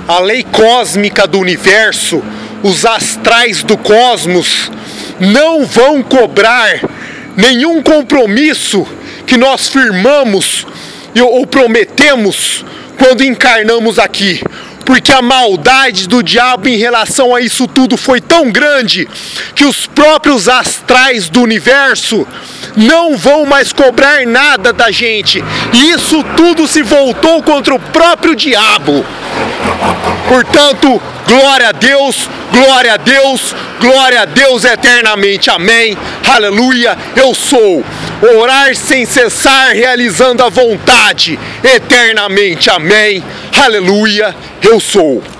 a lei cósmica do universo, os astrais do cosmos, não vão cobrar nenhum compromisso que nós firmamos ou prometemos quando encarnamos aqui. Porque a maldade do diabo em relação a isso tudo foi tão grande que os próprios astrais do universo não vão mais cobrar nada da gente. E isso tudo se voltou contra o próprio diabo. Portanto, glória a Deus, glória a Deus, glória a Deus eternamente. Amém. Aleluia. Eu sou. Orar sem cessar, realizando a vontade eternamente. Amém. Aleluia. Eu sou.